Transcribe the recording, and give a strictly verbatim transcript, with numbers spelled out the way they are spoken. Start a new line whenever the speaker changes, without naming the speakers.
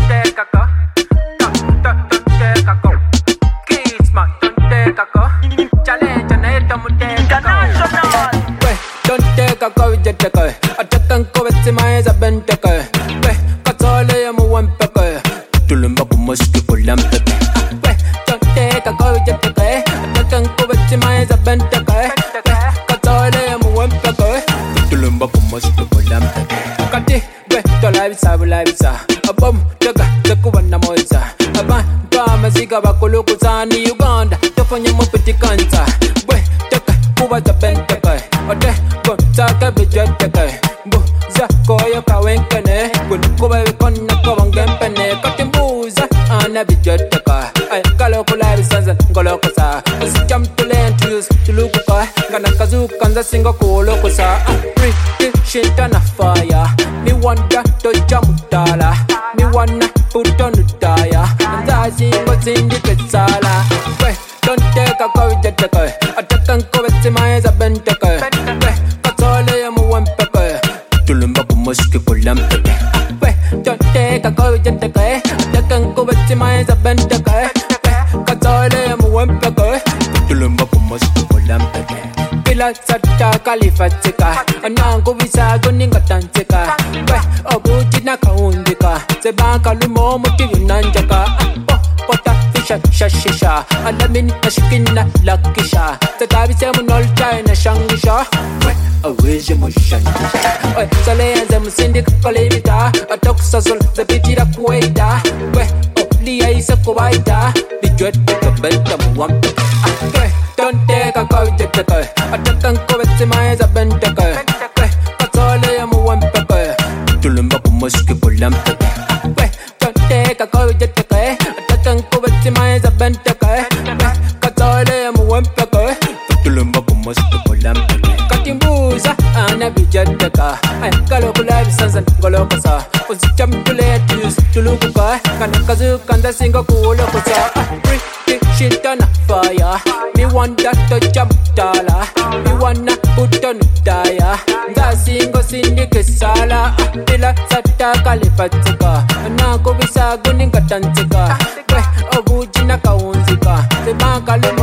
take a go. Don't, don't, don't take a go. Kids man, don't take a go. Challenge and hate them, take a go. Wait, don't take a go, just take a go. I take a go, it's my eyes, I've been take a go. Wait, cause all I am one peck. Tulumba kumoski kulampe. Wait, don't take a go, just take a go. I take a go, it's my eyes, I've been take a go. Cause all I am one peck. Tulumba kumoski kulampe. Kati, wait, to live sa, live sa. Abom, taka, taku wana moza. Aba, kama ziga bakulukuza ni Uganda. Tofanya mupiti kanta. Wait, taka, kuwa za bentaka. Ote, kontaka bijotaka. Bu, za koyo kawenkane. Kuwa wikona kawangempene. Kati mbuza, ana bijotaka. Ay, kalo kulabi sanza, ngolokosa. Usijam tulentus, tulukuka. Kana kazuka nza singo kulokosa. Pretty shit on a fire. Me wonder to jamutala. Me wanna put on the tire. And I see what's in the petsala. Wait, don't take a go, just take a go. I take a go, it's my eyes, I've been take a go. Wait, cause all I am one pecker. Tulumba kumoski kulampe. Wait, don't take a go, just take a go. I take a go, it's my eyes, I've been take a go. Cause all I am one pecker. Tulumba kumoski kulampe. Kila sata kalifatika. Anangu visa guninga tantika. Wait, obuji na kaundika. Sebaka lumo muti yunanjaka. Pota fisha shashisha. Alamini na shikina lakisha. Tetabi semu nolcha ina shangisha. Wait, aweje mushangisha. Wait, sale yanze musindi kakalibita. Atoksa sol zepitira kuwaita. Wait, liya isa kuwaita. Dijwete kabenta muwampe. Wait, don't take a go, just take a go. I take a go, it's my eyes, I've been take a go. Cause all I am one pecker. Tulumba kumoski kulampe. Wait, don't take a go, just take a go. I take a go, it's my eyes, I've been take a go. Cause all I am one pecker. Tulumba kumoski kulampe. Katimbuza, ana bijataka. Ay, kalo kulabi sanza, ngolokosa. Usijam tuletus, tulukuka. Kana kazuka nza singo kulokosa. Pretty shit on a fire. Me wonder to jump tala. Me wanna put on the tire. Nga singo sindike sala. Tila sata kalifatika. Anako visa guninga tantika. We, obuji na kaunzika. Sebaka luma